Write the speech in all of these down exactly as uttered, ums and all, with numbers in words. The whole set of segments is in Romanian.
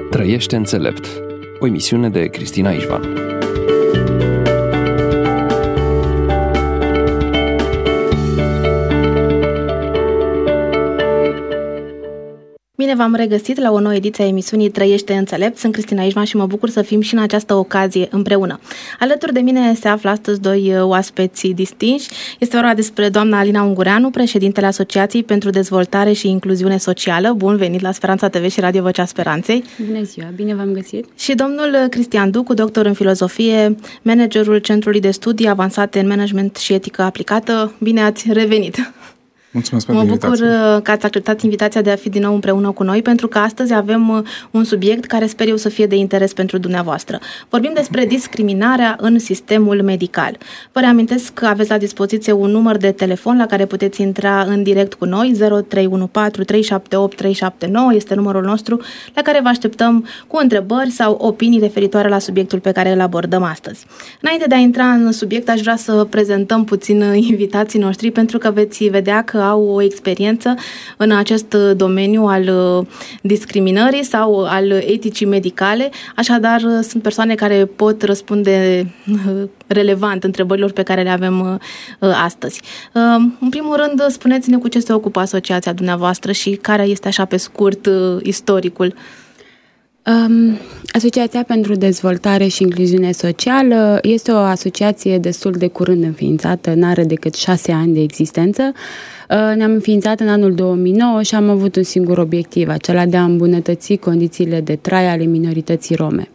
Trăiește înțelept, o emisiune de Cristina Ișvan. Bine v-am regăsit la o nouă ediție a emisiunii Trăiește înțelept. Sunt Cristina Ișvan și mă bucur să fim și în această ocazie împreună. Alături de mine se află astăzi doi oaspeți distinși. Este vorba despre doamna Alina Ungureanu, președintele Asociației pentru Dezvoltare și Incluziune Socială. Bun venit la Speranța T V și Radio Vocea Speranței. Bună ziua, bine v-am găsit. Și domnul Cristian Ducu, doctor în filozofie, managerul Centrului de Studii Avansate în Management și Etică Aplicată. Bine ați revenit! Mulțumesc pentru invitație. Mă bucur că ați acceptat invitația de a fi din nou împreună cu noi, pentru că astăzi avem un subiect care sper eu să fie de interes pentru dumneavoastră. Vorbim despre discriminarea în sistemul medical. Vă reamintesc că aveți la dispoziție un număr de telefon la care puteți intra în direct cu noi, zero trei unu patru trei șapte opt trei șapte nouă, este numărul nostru la care vă așteptăm cu întrebări sau opinii referitoare la subiectul pe care îl abordăm astăzi. Înainte de a intra în subiect, aș vrea să prezentăm puțin invitații noștri, pentru că veți vedea că au o experiență în acest domeniu al discriminării sau al eticii medicale, așadar sunt persoane care pot răspunde relevant întrebărilor pe care le avem astăzi. În primul rând, spuneți-ne cu ce se ocupă asociația dumneavoastră și care este așa pe scurt istoricul. Um, Asociația pentru Dezvoltare și Incluziune Socială este o asociație destul de curând înființată, n-are decât șase ani de existență. Ne-am înființat în anul două mii nouă și am avut un singur obiectiv, acela de a îmbunătăți condițiile de trai ale minorității rome.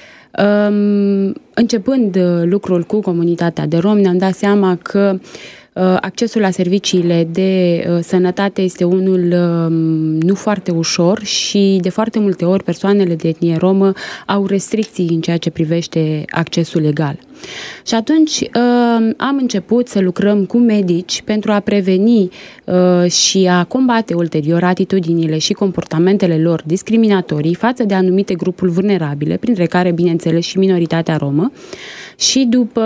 Începând lucrul cu comunitatea de romi, ne-am dat seama că accesul la serviciile de sănătate este unul nu foarte ușor și de foarte multe ori persoanele de etnie romă au restricții în ceea ce privește accesul legal. Și atunci am început să lucrăm cu medici pentru a preveni și a combate ulterior atitudinile și comportamentele lor discriminatorii față de anumite grupuri vulnerabile, printre care, bineînțeles, și minoritatea romă. Și după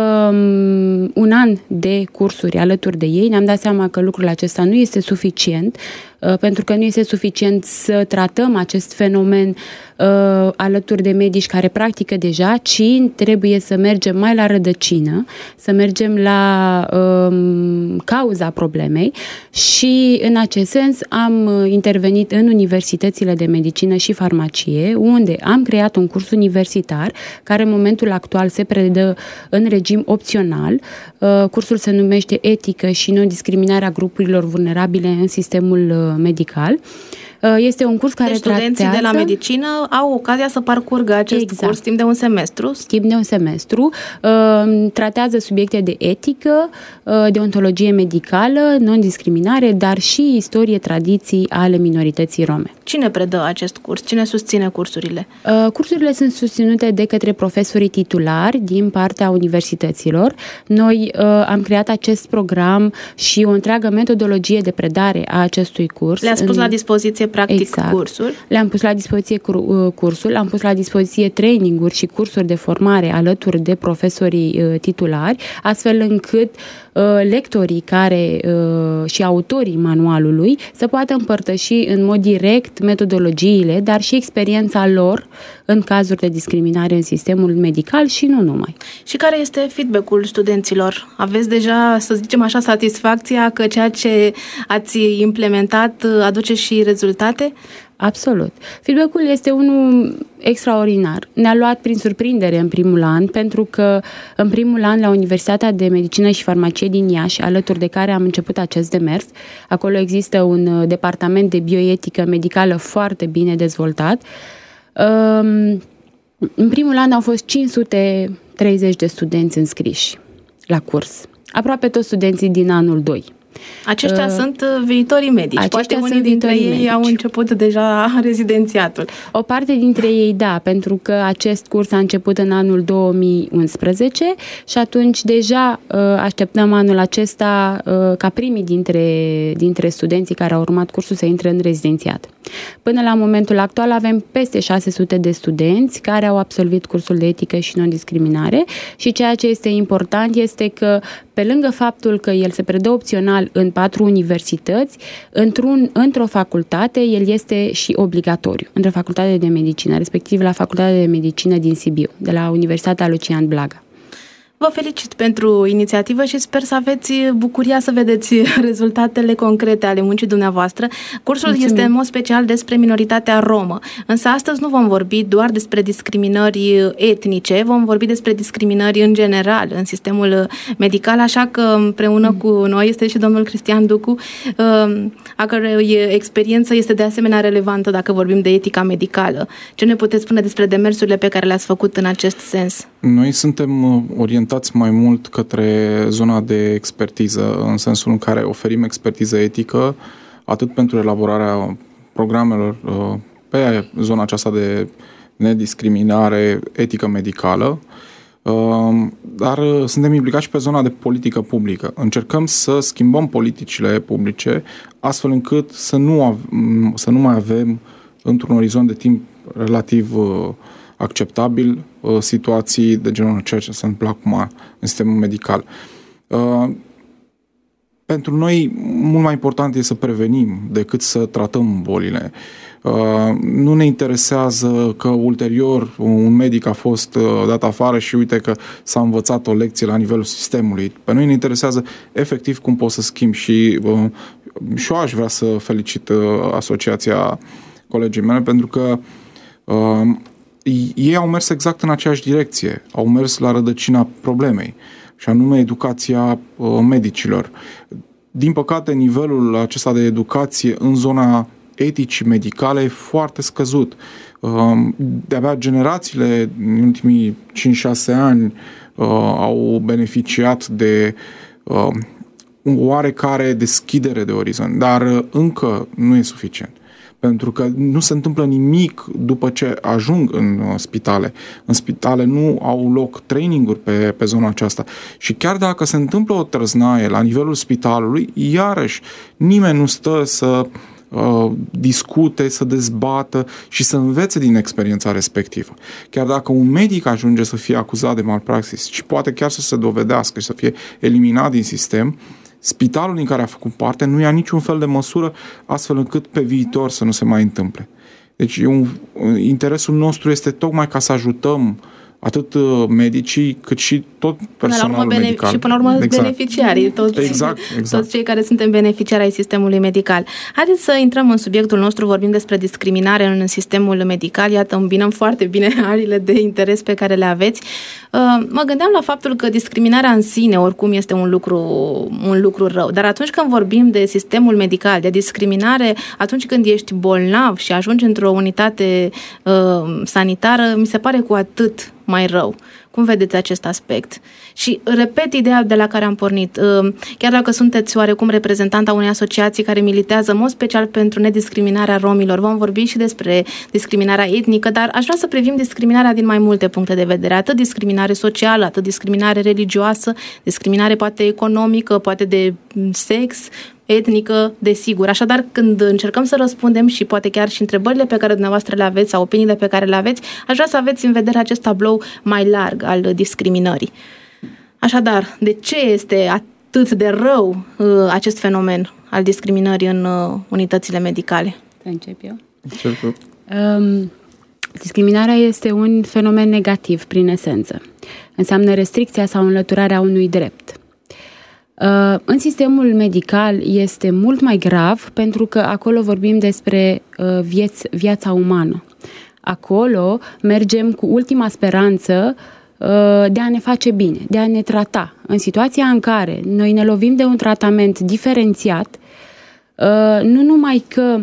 un an de cursuri alături de ei, ne-am dat seama că lucrul acesta nu este suficient, pentru că nu este suficient să tratăm acest fenomen uh, alături de medici care practică deja, ci trebuie să mergem mai la rădăcină, să mergem la uh, cauza problemei și în acest sens am intervenit în universitățile de medicină și farmacie, unde am creat un curs universitar care în momentul actual se predă în regim opțional. Uh, cursul se numește Etică și non-discriminarea grupurilor vulnerabile în sistemul medical. Este un curs care deci studenții tratează... de la medicină au ocazia să parcurgă acest exact. curs timp de un semestru. Timp de un semestru. Tratează subiecte de etică, deontologie medicală, non-discriminare, dar și istorie, tradiții ale minorității rome. Cine predă acest curs? Cine susține cursurile? Cursurile sunt susținute de către profesorii titulari din partea universităților. Noi am creat acest program și o întreagă metodologie de predare a acestui curs. Le-ați pus în... la dispoziție practic exact. cursul? Le-am pus la dispoziție cursul, am pus la dispoziție traininguri și cursuri de formare alături de profesorii titulari, astfel încât lectorii care și autorii manualului să poată împărtăși în mod direct metodologiile, dar și experiența lor în cazuri de discriminare în sistemul medical și nu numai. Și care este feedback-ul studenților? Aveți deja, să zicem așa, satisfacția că ceea ce ați implementat aduce și rezultate? Absolut. Feedback-ul este unul extraordinar. Ne-a luat prin surprindere în primul an, pentru că în primul an la Universitatea de Medicină și Farmacie din Iași, alături de care am început acest demers, acolo există un departament de bioetică medicală foarte bine dezvoltat. În primul an au fost cinci sute treizeci de studenți înscriși la curs. Aproape toți studenții din anul doi. Aceștia uh, sunt viitorii medici. Poate unii dintre ei medici. Au început deja rezidențiatul. O parte dintre ei, da, pentru că acest curs a început în anul două mii unsprezece și atunci deja uh, așteptăm anul acesta uh, ca primii dintre, dintre studenții care au urmat cursul să intre în rezidențiat. Până la momentul actual avem peste șase sute de studenți care au absolvit cursul de etică și non-discriminare și ceea ce este important este că, pe lângă faptul că el se predă opțional în patru universități, într-un, într-o facultate el este și obligatoriu, într-o facultate de medicină, respectiv la Facultatea de Medicină din Sibiu, de la Universitatea Lucian Blaga. Vă felicit pentru inițiativă și sper să aveți bucuria să vedeți rezultatele concrete ale muncii dumneavoastră. Cursul Mulțumim. Este în mod special despre minoritatea romă, însă astăzi nu vom vorbi doar despre discriminări etnice, vom vorbi despre discriminări în general în sistemul medical, așa că împreună mm. cu noi este și domnul Cristian Ducu, a cărui experiență este de asemenea relevantă dacă vorbim de etica medicală. Ce ne puteți spune despre demersurile pe care le-ați făcut în acest sens? Noi suntem orientați mai mult către zona de expertiză, în sensul în care oferim expertiză etică atât pentru elaborarea programelor pe zona aceasta de nediscriminare etică medicală, dar suntem implicați și pe zona de politică publică. Încercăm să schimbăm politicile publice astfel încât să nu, av- să nu mai avem într-un orizont de timp relativ acceptabil situații de genul ceea ce se întâmplă acum în sistemul medical. Pentru noi, mult mai important este să prevenim decât să tratăm bolile. Nu ne interesează că ulterior un medic a fost dat afară și uite că s-a învățat o lecție la nivelul sistemului. Pe noi ne interesează efectiv cum poți să schimbi și și eu aș vrea să felicit asociația colegii mele pentru că ei au mers exact în aceeași direcție, au mers la rădăcina problemei, și anume educația uh, medicilor. Din păcate, nivelul acesta de educație în zona eticii medicale e foarte scăzut. Uh, de-abia generațiile în ultimii cinci șase ani uh, au beneficiat de uh, oarecare deschidere de orizont, dar uh, încă nu e suficient. Pentru că nu se întâmplă nimic după ce ajung în spitale. În spitale nu au loc traininguri pe, pe zona aceasta. Și chiar dacă se întâmplă o trăznaie la nivelul spitalului, iarăși nimeni nu stă să uh, discute, să dezbată și să învețe din experiența respectivă. Chiar dacă un medic ajunge să fie acuzat de malpraxis și poate chiar să se dovedească și să fie eliminat din sistem, spitalul din care a făcut parte nu ia niciun fel de măsură astfel încât pe viitor să nu se mai întâmple. Deci un, interesul nostru este tocmai ca să ajutăm atât medicii, cât și tot personalul bene- medical. Și până la urmă exact. beneficiarii, toți, exact, exact. toți cei care suntem beneficiari ai sistemului medical. Haideți să intrăm în subiectul nostru, vorbim despre discriminare în sistemul medical. Iată, îmbinăm foarte bine arile de interes pe care le aveți. Mă gândeam la faptul că discriminarea în sine oricum este un lucru, un lucru rău, dar atunci când vorbim de sistemul medical, de discriminare, atunci când ești bolnav și ajungi într-o unitate uh, sanitară, mi se pare cu atât mai rău. Cum vedeți acest aspect? Și repet ideea de la care am pornit. Chiar dacă sunteți oarecum reprezentanta unei asociații care militează în mod special pentru nediscriminarea romilor, vom vorbi și despre discriminarea etnică, dar aș vrea să privim discriminarea din mai multe puncte de vedere. Atât discriminare socială, atât discriminare religioasă, discriminare poate economică, poate de sex, etnică, desigur. Așadar, când încercăm să răspundem și poate chiar și întrebările pe care dumneavoastră le aveți sau opiniile pe care le aveți, aș vrea să aveți în vedere acest tablou mai larg al discriminării. Așadar, de ce este atât de rău uh, acest fenomen al discriminării în uh, unitățile medicale? Să încep eu? Încep eu. Um, discriminarea este un fenomen negativ, prin esență. Înseamnă restricția sau înlăturarea unui drept. Uh, în sistemul medical este mult mai grav pentru că acolo vorbim despre uh, vieț, viața umană. Acolo mergem cu ultima speranță de a ne face bine, de a ne trata. În situația în care noi ne lovim de un tratament diferențiat, nu numai că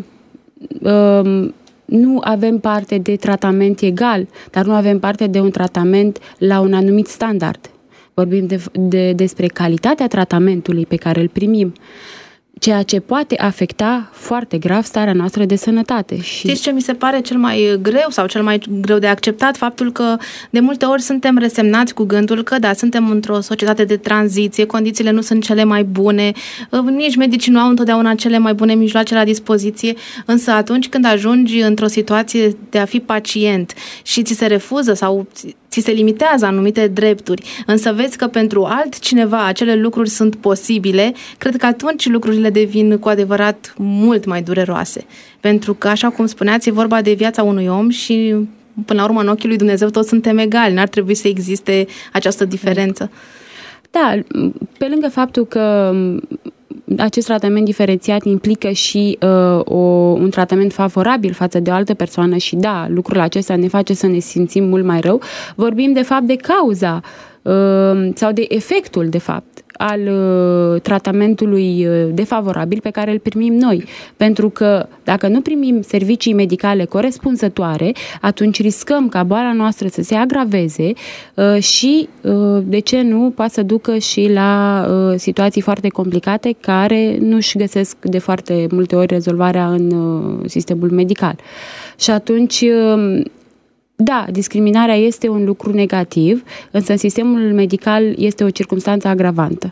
nu avem parte de tratament egal, dar nu avem parte de un tratament la un anumit standard. Vorbim de, de, despre calitatea tratamentului pe care îl primim. ceea ce poate afecta foarte grav starea noastră de sănătate. Și... Știți ce mi se pare cel mai greu sau cel mai greu de acceptat? Faptul că de multe ori suntem resemnați cu gândul că da, suntem într-o societate de tranziție, condițiile nu sunt cele mai bune, nici medicii nu au întotdeauna cele mai bune mijloace la dispoziție, însă atunci când ajungi într-o situație de a fi pacient și ți se refuză sau ți se limitează anumite drepturi, însă vezi că pentru altcineva acele lucruri sunt posibile, cred că atunci lucrurile devin cu adevărat mult mai dureroase. Pentru că, așa cum spuneați, e vorba de viața unui om și, până la urmă, în ochii lui Dumnezeu toți suntem egali. N-ar trebui să existe această diferență. Da, pe lângă faptul că acest tratament diferențiat implică și uh, o, un tratament favorabil față de o altă persoană și da, lucrul acesta ne face să ne simțim mult mai rău, vorbim de fapt de cauza uh, sau de efectul, de fapt, al uh, tratamentului uh, defavorabil pe care îl primim noi. Pentru că dacă nu primim servicii medicale corespunzătoare, atunci riscăm ca boala noastră să se agraveze uh, și, uh, de ce nu, poate să ducă și la uh, situații foarte complicate care nu-și găsesc de foarte multe ori rezolvarea în uh, sistemul medical. Și atunci... Uh, Da, discriminarea este un lucru negativ, însă în sistemul medical este o circumstanță agravantă.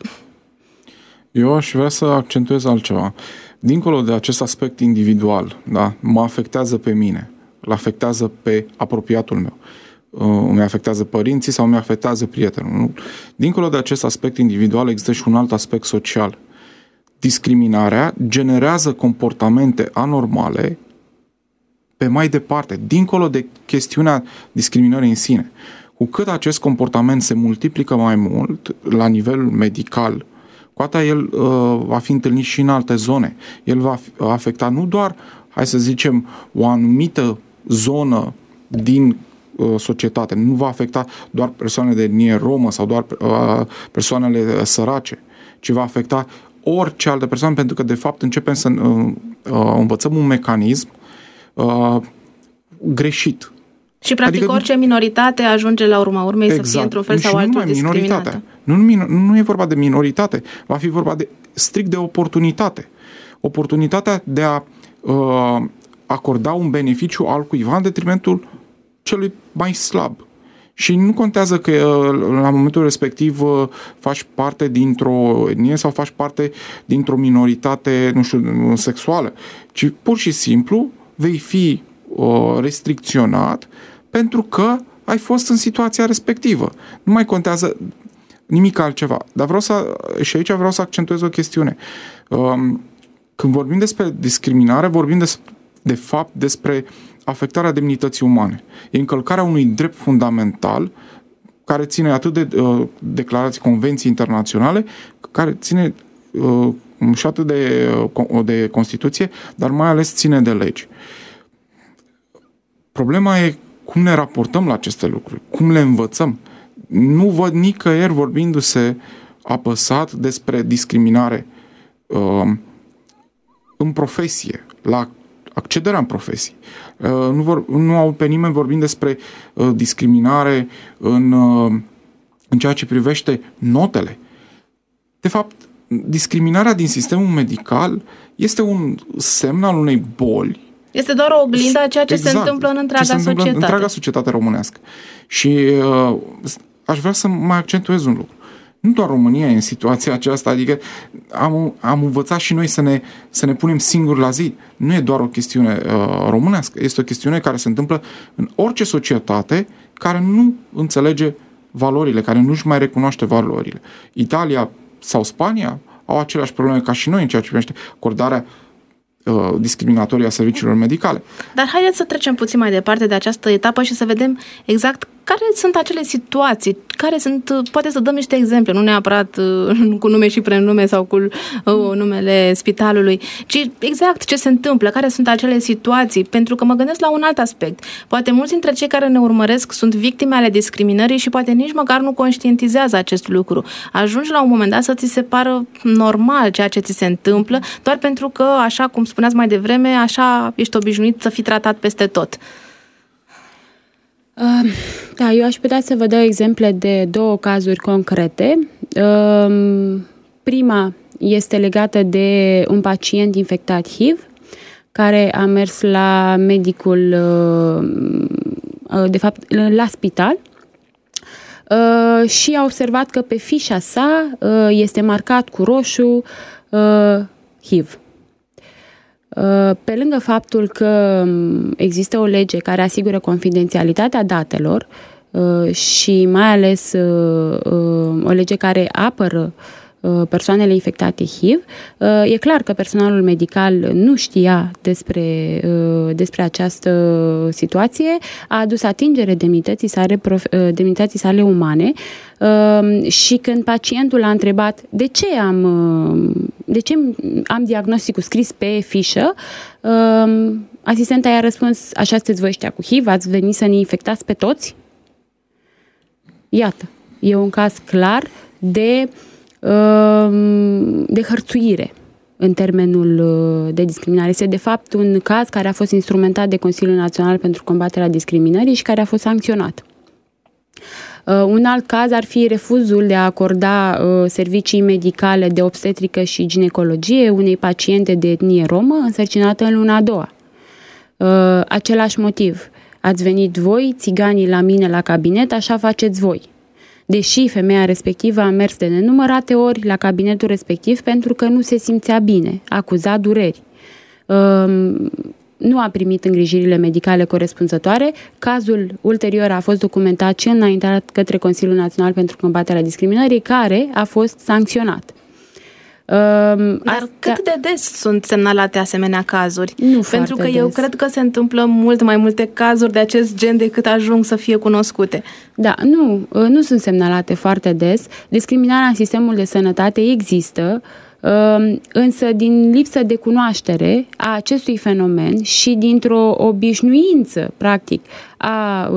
Eu aș vrea să accentuez altceva. Dincolo de acest aspect individual, da, mă afectează pe mine, îl afectează pe apropiatul meu, îmi afectează părinții sau îmi afectează prietenul. Dincolo de acest aspect individual există și un alt aspect social. Discriminarea generează comportamente anormale pe mai departe, dincolo de chestiunea discriminării în sine. Cu cât acest comportament se multiplică mai mult la nivel medical, cu atât el uh, va fi întâlnit și în alte zone. El va afecta nu doar, hai să zicem, o anumită zonă din uh, societate, nu va afecta doar persoanele de etnie romă sau doar uh, persoanele sărace, ci va afecta orice alte persoane, pentru că de fapt începem să uh, uh, învățăm un mecanism Uh, greșit. Și practic adică, orice minoritate ajunge la urma urmei exact. Să fie într-un fel și sau altul discriminată. Nu, nu, nu e vorba de minoritate, va fi vorba de strict de oportunitate. Oportunitatea de a uh, acorda un beneficiu al cuiva în detrimentul celui mai slab. Și nu contează că la momentul respectiv faci parte dintr-o etnie sau faci parte dintr-o minoritate, nu știu, sexuală, ci pur și simplu vei fi uh, restricționat pentru că ai fost în situația respectivă. Nu mai contează nimic altceva. Dar vreau să, și aici vreau să accentuez o chestiune. Uh, când vorbim despre discriminare, vorbim des, de fapt despre afectarea demnității umane. E încălcarea unui drept fundamental care ține atât de uh, declarații, convenții internaționale, care ține uh, și atât de, de Constituție, dar mai ales ține de legi. Problema e cum ne raportăm la aceste lucruri, cum le învățăm. Nu văd nicăieri vorbindu-se apăsat despre discriminare uh, în profesie, la accederea în profesie. Uh, nu, vor, nu au pe nimeni vorbind despre uh, discriminare în, uh, în ceea ce privește notele. De fapt, discriminarea din sistemul medical este un semn al unei boli. Este doar o oglindă a ceea ce exact, se întâmplă în întreaga ce se societate. În întreaga societate românească. Și uh, aș vrea să mai accentuez un lucru. Nu doar România e în situația aceasta, adică am, am învățat și noi să ne, să ne punem singuri la zi. Nu e doar o chestiune uh, românească, este o chestiune care se întâmplă în orice societate care nu înțelege valorile, care nu-și mai recunoaște valorile. Italia sau Spania au aceleași probleme ca și noi în ceea ce privește acordarea uh, discriminatorie a serviciilor medicale. Dar haideți să trecem puțin mai departe de această etapă și să vedem exact care sunt acele situații, care sunt, poate să dăm niște exemple, nu neapărat uh, cu nume și prenume sau cu uh, numele spitalului, ci exact ce se întâmplă, care sunt acele situații, pentru că mă gândesc la un alt aspect. Poate mulți dintre cei care ne urmăresc sunt victime ale discriminării și poate nici măcar nu conștientizează acest lucru. Ajungi la un moment dat să ți se pară normal ceea ce ți se întâmplă, doar pentru că, așa cum spuneați mai devreme, așa ești obișnuit să fii tratat peste tot. Uh, da, eu aș putea să vă dau exemple de două cazuri concrete. Uh, prima este legată de un pacient infectat H I V care a mers la medicul, de fapt, la spital și a observat că pe fișa sa este marcat cu roșu H I V. Pe lângă faptul că există o lege care asigură confidențialitatea datelor și mai ales o lege care apără persoanele infectate H I V, e clar că personalul medical nu știa despre, despre această situație, a adus atingere demnității sale, demnității sale umane și când pacientul a întrebat de ce am, de ce am diagnosticul scris pe fișă, asistenta i-a răspuns: așa sunteți voi ăștia cu H I V, ați venit să ne infectați pe toți? Iată, e un caz clar de de hărțuire în termenul de discriminare. Este de fapt un caz care a fost instrumentat de Consiliul Național pentru Combaterea Discriminării și care a fost sancționat. Un alt caz ar fi refuzul de a acorda servicii medicale de obstetrică și ginecologie unei paciente de etnie romă însărcinată în luna a doua. Același motiv. Ați venit voi, țiganii, la mine la cabinet, așa faceți voi. Deși femeia respectivă a mers de nenumărate ori la cabinetul respectiv pentru că nu se simțea bine, acuza dureri. Nu a primit îngrijirile medicale corespunzătoare. Cazul ulterior a fost documentat și înaintat către Consiliul Național pentru Combaterea Discriminării, care a fost sancționat. Dar Astea... cât de des sunt semnalate asemenea cazuri? Nu Pentru că des. Eu cred că se întâmplă mult mai multe cazuri de acest gen decât ajung să fie cunoscute. Da, nu, nu sunt semnalate foarte des. Discriminarea în sistemul de sănătate există, însă din lipsă de cunoaștere a acestui fenomen și dintr-o obișnuință, practic, a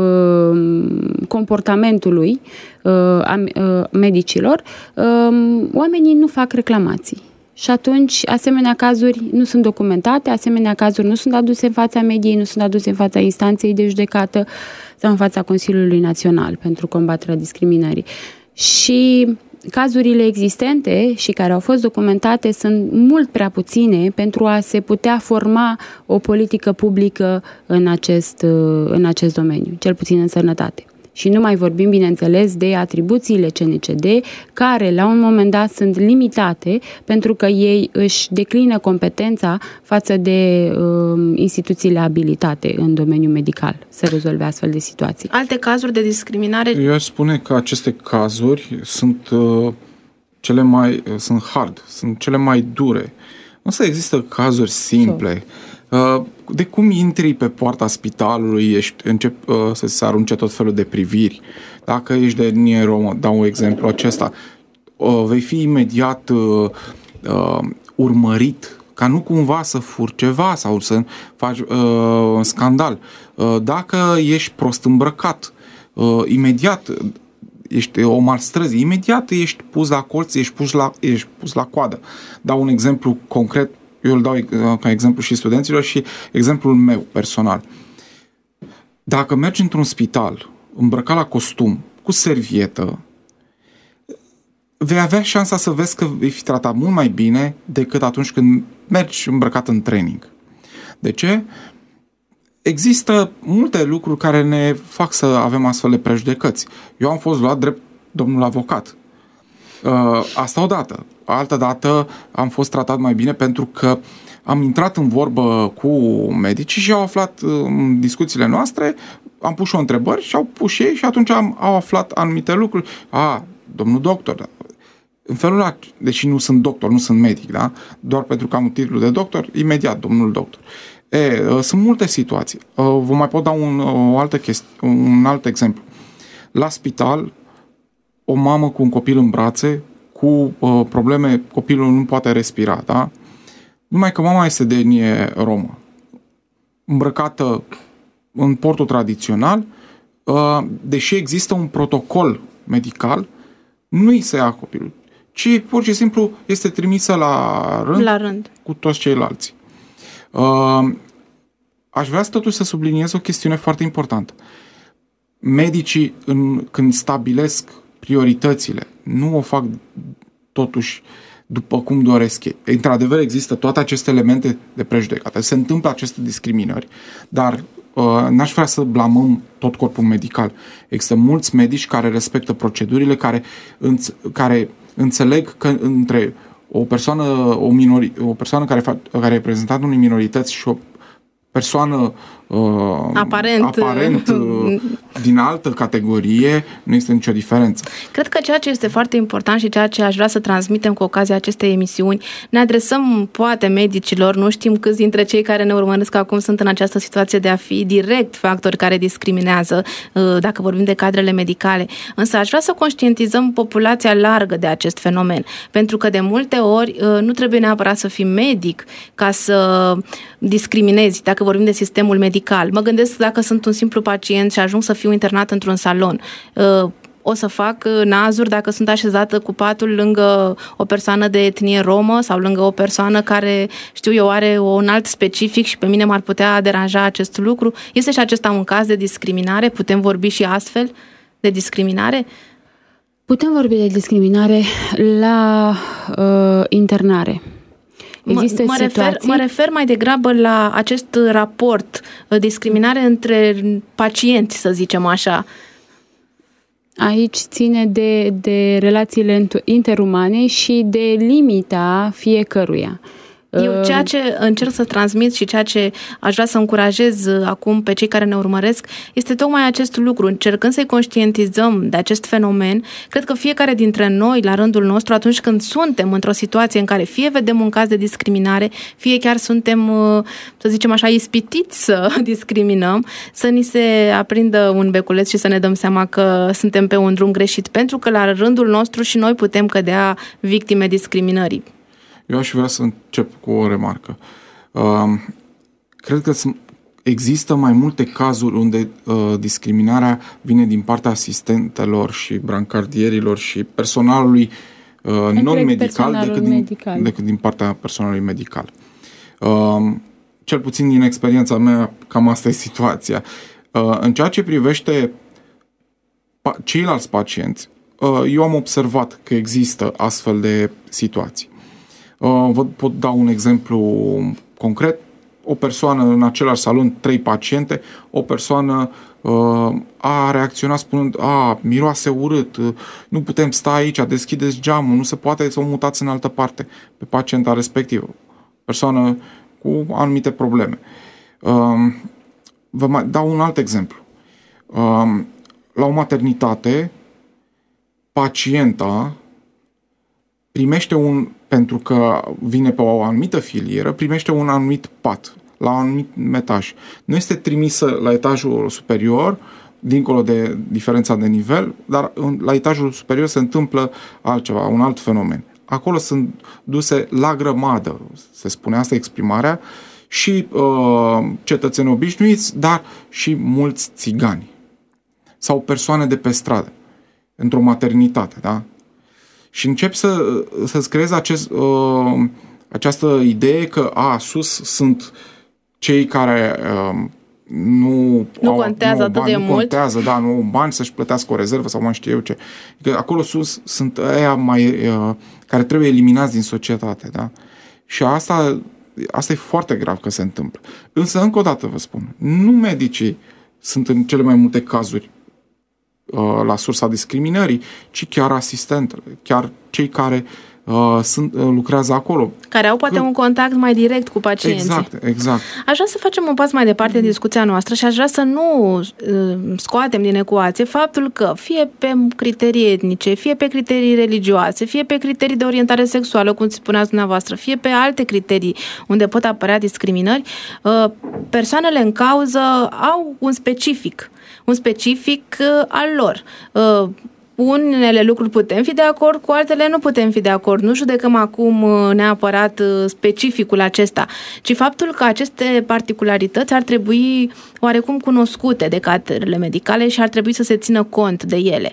comportamentului a medicilor, oamenii nu fac reclamații. Și atunci, asemenea cazuri nu sunt documentate, asemenea cazuri nu sunt aduse în fața mediei, nu sunt aduse în fața instanței de judecată sau în fața Consiliului Național pentru Combaterea Discriminării. Și cazurile existente și care au fost documentate sunt mult prea puține pentru a se putea forma o politică publică în acest, în acest domeniu, cel puțin în sănătate. Și nu mai vorbim, bineînțeles, de atribuțiile C N C D, care la un moment dat sunt limitate pentru că ei își declină competența față de uh, instituțiile abilitate în domeniul medical să rezolve astfel de situații. Alte cazuri de discriminare? Eu aș spune că aceste cazuri sunt uh, cele mai uh, sunt hard, sunt cele mai dure. Însă există cazuri simple. Uh, de cum intri pe poarta spitalului, ești, încep uh, să se arunce tot felul de priviri. Dacă ești de etnie romă, dau un exemplu acesta, uh, vei fi imediat uh, uh, urmărit ca nu cumva să furi ceva sau să faci uh, scandal. Uh, dacă ești prost îmbrăcat, uh, imediat ești o malstrăzi, imediat ești pus la colț, ești pus la, ești pus la coadă. Dau un exemplu concret, eu îl dau ca exemplu și studenților și exemplul meu personal. Dacă mergi într-un spital îmbrăcat la costum, cu servietă, vei avea șansa să vezi că vei fi tratat mult mai bine decât atunci când mergi îmbrăcat în training. De ce? Există multe lucruri care ne fac să avem astfel de prejudecăți. Eu am fost luat drept domnul avocat. Asta odată. Altă dată am fost tratat mai bine pentru că am intrat în vorbă cu medicii și au aflat în discuțiile noastre, am pus și o întrebări și au pus și ei și atunci am, au aflat anumite lucruri. A, domnul doctor, în felul ăla, deși nu sunt doctor, nu sunt medic, da? Doar pentru că am un titlu de doctor, imediat domnul doctor. E, sunt multe situații. Vă mai pot da un, o altă chestie, un alt exemplu. La spital, o mamă cu un copil în brațe, cu uh, probleme, copilul nu poate respira, da? Numai că mama este de etnie romă, îmbrăcată în portul tradițional, uh, deși există un protocol medical, nu îi se ia copilul, ci pur și simplu este trimisă la rând, la rând. cu toți ceilalți. Uh, aș vrea totuși să subliniez o chestiune foarte importantă. Medicii, în, când stabilesc prioritățile, nu o fac totuși după cum doresc ei. Într-adevăr, există toate aceste elemente de prejudecată. Se întâmplă aceste discriminări, dar uh, n-aș vrea să blamăm tot corpul medical. Există mulți medici care respectă procedurile, care, înț- care înțeleg că între o persoană, o, minori, o persoană care, fa- care e reprezentantă unei minorități și o persoană uh, aparent, aparent uh, din altă categorie, nu este nicio diferență. Cred că ceea ce este foarte important și ceea ce aș vrea să transmitem cu ocazia acestei emisiuni, ne adresăm poate medicilor, nu știm câți dintre cei care ne urmăresc acum sunt în această situație de a fi direct factori care discriminează, uh, dacă vorbim de cadrele medicale, însă aș vrea să conștientizăm populația largă de acest fenomen, pentru că de multe ori uh, nu trebuie neapărat să fii medic ca să discriminezi, dacă vorbim de sistemul medical. Mă gândesc dacă sunt un simplu pacient și ajung să fiu internat într-un salon. O să fac nazuri dacă sunt așezată cu patul lângă o persoană de etnie romă sau lângă o persoană care, știu eu, are un alt specific și pe mine m-ar putea deranja acest lucru. Este și acesta un caz de discriminare? Putem vorbi și astfel de discriminare? Putem vorbi de discriminare la uh, internare. Există mă, mă, refer, mă refer mai degrabă la acest raport, discriminare între pacienți, să zicem așa. Aici ține de, de relațiile interumane și de limita fiecăruia. Eu ceea ce încerc să transmit și ceea ce aș vrea să încurajez acum pe cei care ne urmăresc este tocmai acest lucru. Încercând să-i conștientizăm de acest fenomen, cred că fiecare dintre noi, la rândul nostru, atunci când suntem într-o situație în care fie vedem un caz de discriminare, fie chiar suntem, să zicem așa, ispitiți să discriminăm, să ni se aprindă un beculeț și să ne dăm seama că suntem pe un drum greșit, pentru că la rândul nostru și noi putem cădea victime discriminării. Eu aș vrea să încep cu o remarcă. Uh, cred că există mai multe cazuri unde uh, discriminarea vine din partea asistentelor și brancardierilor și personalului uh, non-medical decât din, medical. decât din partea personalului medical. Uh, cel puțin din experiența mea, cam asta e situația. Uh, în ceea ce privește pa- ceilalți pacienți, uh, eu am observat că există astfel de situații. Uh, vă pot da un exemplu concret. O persoană în același salon, trei paciente, o persoană uh, a reacționat spunând: a, miroase urât, uh, nu putem sta aici, deschideți geamul, nu se poate să o mutați în altă parte pe pacienta respectivă. Persoană cu anumite probleme. Uh, vă mai dau un alt exemplu. Uh, la o maternitate, pacienta primește un, pentru că vine pe o anumită filieră, primește un anumit pat, la un anumit etaj. Nu este trimisă la etajul superior, dincolo de diferența de nivel, dar la etajul superior se întâmplă altceva, un alt fenomen. Acolo sunt duse la grămadă, se spune asta exprimarea, și uh, cetățeni obișnuiți, dar și mulți țigani sau persoane de pe stradă, într-o maternitate, da? Și încep să, să-ți creezi acest, uh, această idee că a, sus sunt cei care uh, nu, nu au, contează nu au atât bani, de nu mult. contează, da, nu au bani să-și plătească o rezervă sau mai știu eu ce. Că acolo sus sunt aia mai, uh, care trebuie eliminați din societate, da? Și asta, asta e foarte grav că se întâmplă. Însă, încă o dată vă spun, nu medicii sunt în cele mai multe cazuri la sursa discriminării, ci chiar asistentele, chiar cei care uh, sunt, uh, lucrează acolo. Care au poate Că... un contact mai direct cu pacienții. Exact, exact. Aș vrea să facem un pas mai departe în discuția noastră și aș vrea să nu uh, scoatem din ecuație faptul că fie pe criterii etnice, fie pe criterii religioase, fie pe criterii de orientare sexuală, cum spuneați dumneavoastră, fie pe alte criterii unde pot apărea discriminări, uh, persoanele în cauză au un specific. un specific uh, al lor. Uh, unele lucruri putem fi de acord, cu altele nu putem fi de acord. Nu judecăm acum uh, neapărat uh, specificul acesta, ci faptul că aceste particularități ar trebui oarecum cunoscute de cadrele medicale și ar trebui să se țină cont de ele.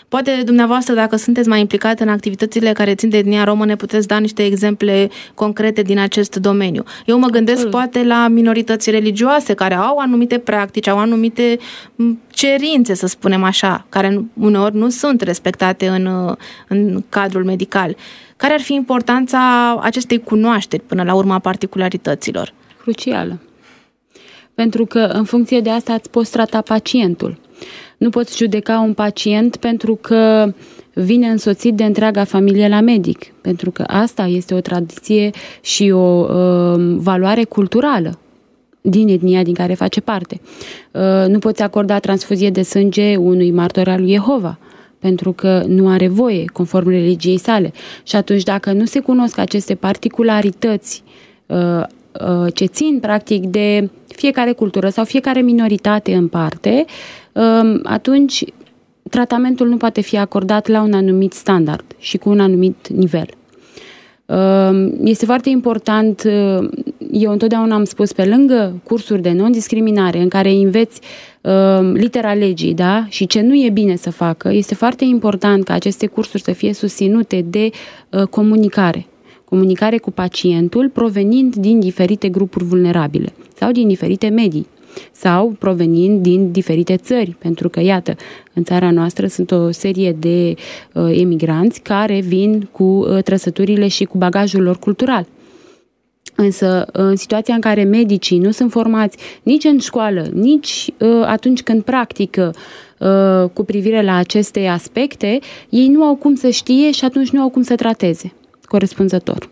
Poate dumneavoastră, dacă sunteți mai implicat în activitățile care țin de etnia romă, ne puteți da niște exemple concrete din acest domeniu. Eu mă gândesc Absolut. poate la minorități religioase care au anumite practici, au anumite cerințe, să spunem așa, care uneori nu sunt respectate în, în cadrul medical. Care ar fi importanța acestei cunoașteri până la urma particularităților? Crucială. Pentru că în funcție de asta îți poți trata pacientul. Nu poți judeca un pacient pentru că vine însoțit de întreaga familie la medic, pentru că asta este o tradiție și o uh, valoare culturală din etnia din care face parte. Uh, nu poți acorda transfuzie de sânge unui martor al lui Jehova, pentru că nu are voie, conform religiei sale. Și atunci, dacă nu se cunosc aceste particularități uh, uh, ce țin, practic, de fiecare cultură sau fiecare minoritate în parte, uh, atunci tratamentul nu poate fi acordat la un anumit standard și cu un anumit nivel. Uh, este foarte important, uh, eu întotdeauna am spus, pe lângă cursuri de non-discriminare în care înveți litera legii, da? Și ce nu e bine să facă, este foarte important ca aceste cursuri să fie susținute de uh, comunicare. Comunicare cu pacientul provenind din diferite grupuri vulnerabile sau din diferite medii sau provenind din diferite țări, pentru că, iată, în țara noastră sunt o serie de uh, emigranți care vin cu uh, trăsăturile și cu bagajul lor cultural. Însă, în situația în care medicii nu sunt formați nici în școală, nici uh, atunci când practică uh, cu privire la aceste aspecte, ei nu au cum să știe și atunci nu au cum să trateze corespunzător.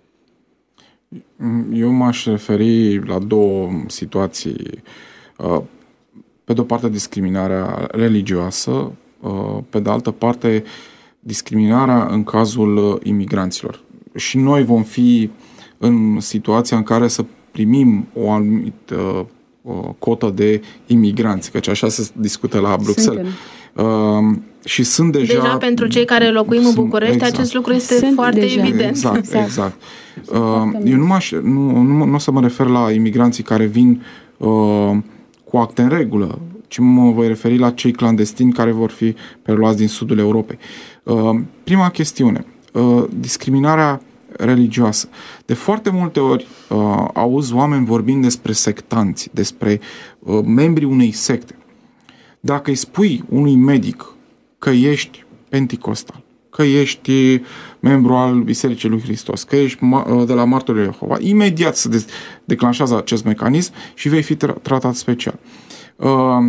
Eu m-aș referi la două situații. Uh, pe de o parte, discriminarea religioasă, uh, pe de altă parte, discriminarea în cazul imigranților. Și noi vom fi în situația în care să primim o anumită uh, cotă de imigranți, căci așa se discută la Bruxelles. Uh, și sunt deja... Deja pentru cei care locuim sunt, în București, exact. Acest lucru este sunt foarte deja. evident. Exact, exact. exact. Uh, eu nu, m-aș, nu, nu, nu o să mă refer la imigranții care vin uh, cu acte în regulă, ci mă voi referi la cei clandestini care vor fi preluați din sudul Europei. Uh, prima chestiune, uh, discriminarea religioasă. De foarte multe ori uh, auzi oameni vorbind despre sectanți, despre uh, membrii unei secte. Dacă îi spui unui medic că ești penticostal, că ești membru al Bisericii lui Hristos, că ești uh, de la Martorii lui Jehova, imediat se de- declanșează acest mecanism și vei fi tra- tratat special. Uh,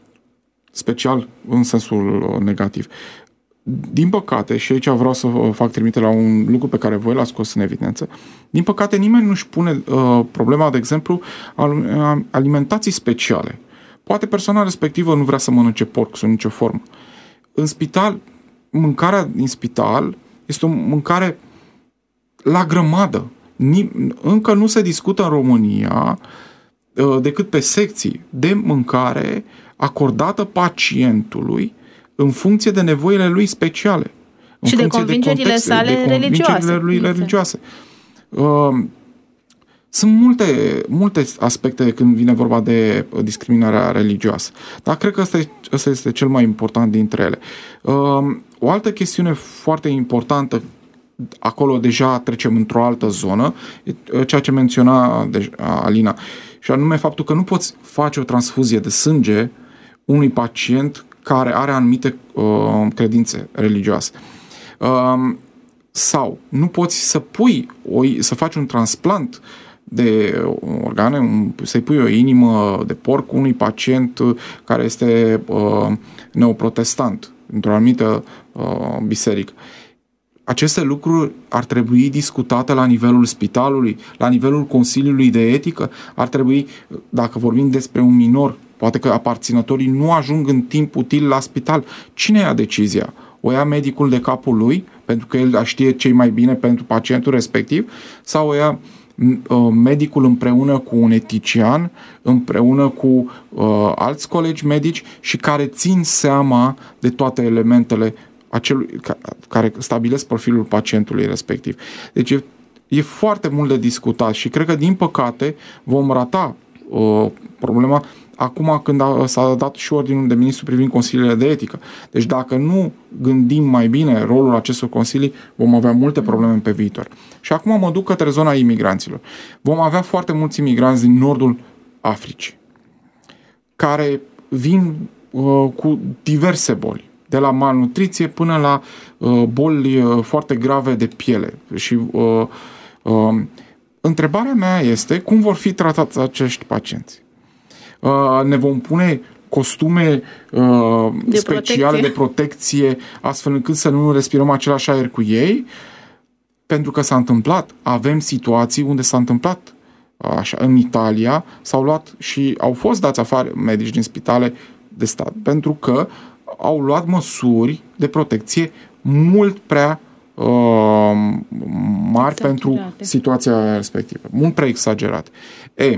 special în sensul negativ. Din păcate, și aici vreau să fac trimite la un lucru pe care voi l-ați scos în evidență, din păcate nimeni nu-și pune uh, problema, de exemplu, al alimentații speciale. Poate persoana respectivă nu vrea să mănânce porc sub nicio formă. În spital, mâncarea din spital este o mâncare la grămadă. Încă nu se discută în România uh, decât pe secții de mâncare acordată pacientului în funcție de nevoile lui speciale. În și de convingerile de contexte, sale de religioase. Lui religioase. Uh, sunt multe, multe aspecte când vine vorba de discriminarea religioasă. Dar cred că ăsta, e, ăsta este cel mai important dintre ele. Uh, o altă chestiune foarte importantă, acolo deja trecem într-o altă zonă, ceea ce menționa Alina, și anume faptul că nu poți face o transfuzie de sânge unui pacient care are anumite uh, credințe religioase. Uh, sau nu poți să pui, o, să faci un transplant de organe, un, să-i pui o inimă de porc unui pacient care este uh, neoprotestant într-o anumită uh, biserică. Aceste lucruri ar trebui discutate la nivelul spitalului, la nivelul Consiliului de Etică. Ar trebui, dacă vorbim despre un minor, poate că aparținătorii nu ajung în timp util la spital. Cine ia decizia? O ia medicul de capul lui, pentru că el știe ce mai bine pentru pacientul respectiv, sau o ia uh, medicul împreună cu un etician, împreună cu uh, alți colegi medici și care țin seama de toate elementele acelui, care stabilesc profilul pacientului respectiv. Deci e, e foarte mult de discutat și cred că, din păcate, vom rata uh, problema acum când a, s-a dat și ordinul de ministru privind consiliile de etică. Deci dacă nu gândim mai bine rolul acestor consilii, vom avea multe probleme pe viitor. Și acum mă duc către zona imigranților. Vom avea foarte mulți imigranți din nordul Africii, care vin uh, cu diverse boli, de la malnutriție până la uh, boli uh, foarte grave de piele. Și uh, uh, întrebarea mea este cum vor fi tratați acești pacienți. Uh, ne vom pune costume uh, de speciale protecție. de protecție astfel încât să nu respirăm același aer cu ei? Pentru că s-a întâmplat. Avem situații unde s-a întâmplat așa, în Italia s-au luat și au fost dați afară medici din spitale de stat pentru că au luat măsuri de protecție mult prea uh, mari exagerate. pentru situația respectivă. Mult prea exagerate. E,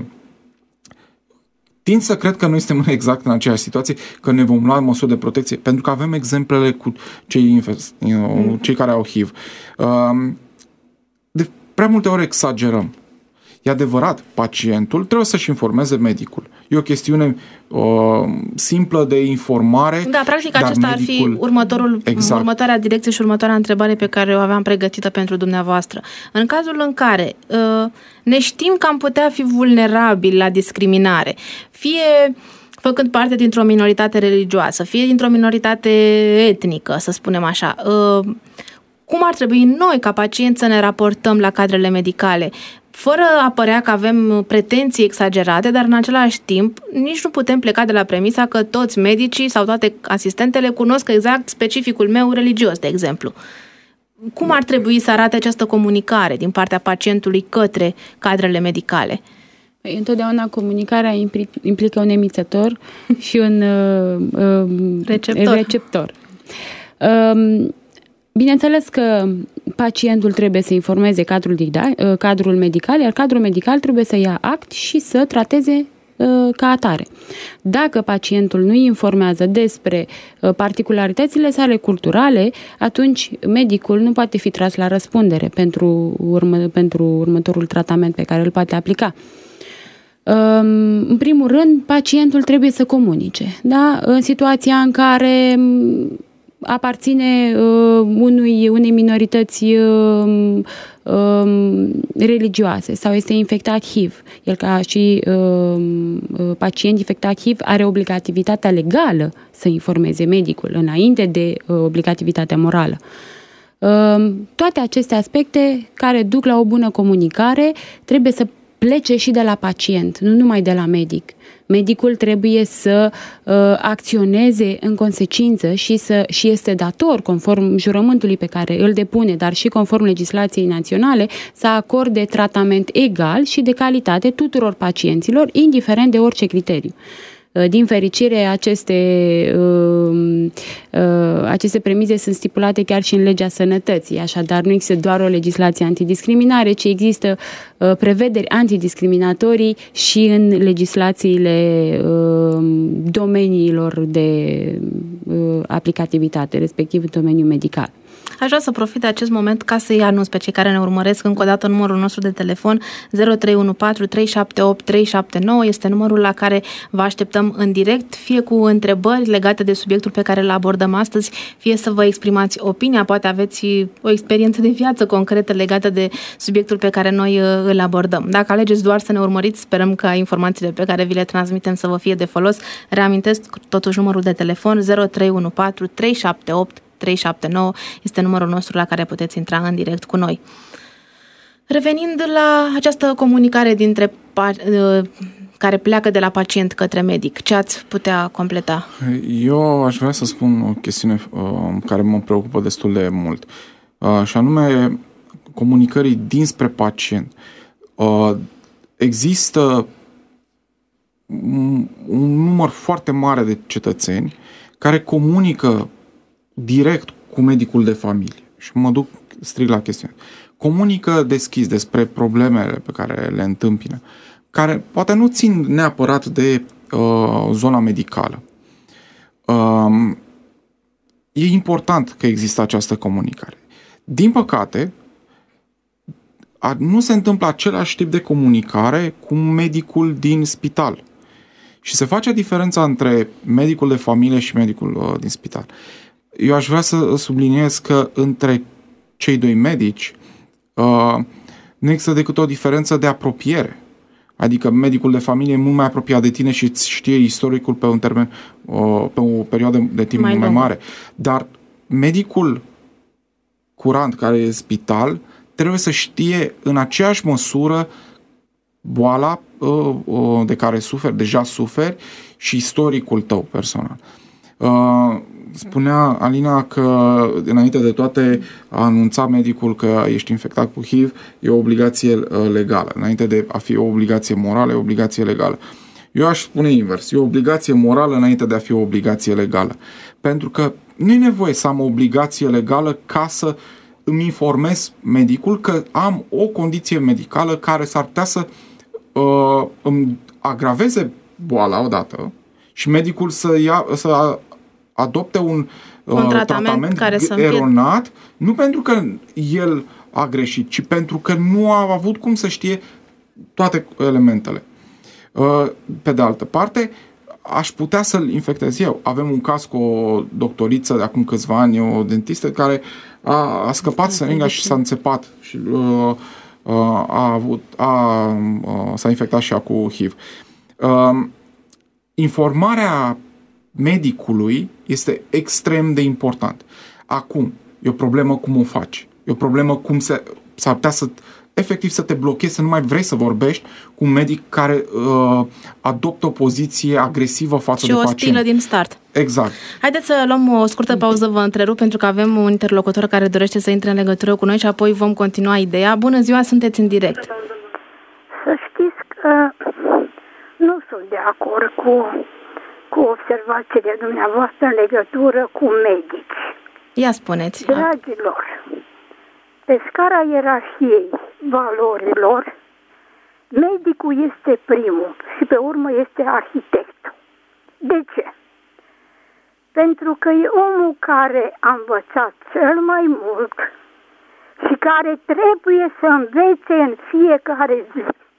tind să cred că noi suntem exact în aceeași situație, că ne vom lua măsuri de protecție, pentru că avem exemplele cu cei, mm. cei care au H I V. Uh, de prea multe ori exagerăm. E adevărat, pacientul trebuie să-și informeze medicul. E o chestiune uh, simplă de informare. Da, practic acesta medicul... ar fi următorul, exact. următoarea direcție și următoarea întrebare pe care o aveam pregătită pentru dumneavoastră. În cazul în care uh, ne știm că am putea fi vulnerabili la discriminare, fie făcând parte dintr-o minoritate religioasă, fie dintr-o minoritate etnică, să spunem așa, uh, cum ar trebui noi, ca pacienți, să ne raportăm la cadrele medicale, fără a părea că avem pretenții exagerate, dar în același timp nici nu putem pleca de la premisa că toți medicii sau toate asistentele cunosc exact specificul meu religios, de exemplu. Cum ar trebui să arate această comunicare din partea pacientului către cadrele medicale? Păi, întotdeauna comunicarea implică un emițător și un uh, uh, receptor. receptor. Uh, Bineînțeles că pacientul trebuie să informeze cadrul, dida- cadrul medical, iar cadrul medical trebuie să ia act și să trateze uh, ca atare. Dacă pacientul nu informează despre uh, particularitățile sale culturale, atunci medicul nu poate fi tras la răspundere pentru, urmă, pentru următorul tratament pe care îl poate aplica. În primul rând, pacientul trebuie să comunice. Da? În situația în care aparține uh, unui, unei minorități uh, uh, religioase sau este infectat H I V. El ca și uh, pacient infectat H I V are obligativitatea legală să informeze medicul înainte de uh, obligativitatea morală. Uh, toate aceste aspecte care duc la o bună comunicare trebuie să plece și de la pacient, nu numai de la medic. Medicul trebuie să uh, acționeze în consecință și, să, și este dator, conform jurământului pe care îl depune, dar și conform legislației naționale, să acorde tratament egal și de calitate tuturor pacienților, indiferent de orice criteriu. Din fericire, aceste, uh, uh, aceste premize sunt stipulate chiar și în legea sănătății, așadar nu există doar o legislație antidiscriminare, ci există uh, prevederi antidiscriminatorii și în legislațiile uh, domeniilor de uh, aplicativitate, respectiv în domeniul medical. Aș vrea să profit de acest moment ca să-i anunț pe cei care ne urmăresc încă o dată numărul nostru de telefon zero trei unu patru trei șapte opt trei șapte nouă. Este numărul la care vă așteptăm în direct, fie cu întrebări legate de subiectul pe care îl abordăm astăzi, fie să vă exprimați opinia, poate aveți o experiență de viață concretă legată de subiectul pe care noi îl abordăm. Dacă alegeți doar să ne urmăriți, sperăm ca informațiile pe care vi le transmitem să vă fie de folos. Reamintesc totuși numărul de telefon zero trei unu patru trei șapte opt trei șapte nouă este numărul nostru la care puteți intra în direct cu noi. Revenind la această comunicare dintre care pleacă de la pacient către medic, ce ați putea completa? Eu aș vrea să spun o chestiune uh, care mă preocupă destul de mult, uh, și anume comunicării dinspre pacient. Uh, există un, un număr foarte mare de cetățeni care comunică direct cu medicul de familie. Și mă duc strict la chestiune. Comunică deschis despre problemele pe care le întâmpină, care poate nu țin neapărat de uh, zona medicală. Uh, e important că există această comunicare. Din păcate, a, nu se întâmplă același tip de comunicare cu medicul din spital. Și se face diferența între medicul de familie și medicul uh, din spital. Eu aș vrea să subliniez că între cei doi medici uh, nu există decât o diferență de apropiere. Adică medicul de familie e mult mai apropiat de tine și îți știe istoricul pe un termen, uh, pe o perioadă de timp mai, mai mare. Dar medicul curant care e în spital trebuie să știe în aceeași măsură boala uh, uh, de care suferi, deja suferi, și istoricul tău personal. Uh, spunea Alina că înainte de toate a anunța medicul că ești infectat cu H I V e o obligație uh, legală. Înainte de a fi o obligație morală, e o obligație legală. Eu aș spune invers. E o obligație morală înainte de a fi o obligație legală. Pentru că nu e nevoie să am o obligație legală ca să îmi informez medicul că am o condiție medicală care s-ar putea să uh, îmi agraveze boala odată și medicul să, ia, să adopte un, un uh, tratament, tratament care eronat, nu pentru că el a greșit, ci pentru că nu a avut cum să știe toate elementele. Uh, pe de altă parte, aș putea să-l infectez eu. Avem un caz cu o doctoriță de acum câțiva ani, o dentistă, care a, a scăpat seringa și s-a înțepat și uh, uh, a avut, a, uh, s-a infectat și ea cu H I V. Uh, informarea medicului este extrem de important. Acum, e o problemă cum o faci. E o problemă cum se, s-ar putea să efectiv să te blochezi, să nu mai vrei să vorbești cu un medic care uh, adoptă o poziție agresivă față și de o pacient. stilă din start. Exact. Haideți să luăm o scurtă pauză, vă întrerup, pentru că avem un interlocutor care dorește să intre în legătură cu noi și apoi vom continua ideea. Bună ziua, sunteți în direct. Să știți că nu sunt de acord cu, cu observațiile dumneavoastră în legătură cu medici. Ia spuneți. Dragilor, pe scara ierarhiei valorilor, medicul este primul și pe urmă este arhitectul. De ce? Pentru că e omul care a învățat cel mai mult și care trebuie să învețe în fiecare zi.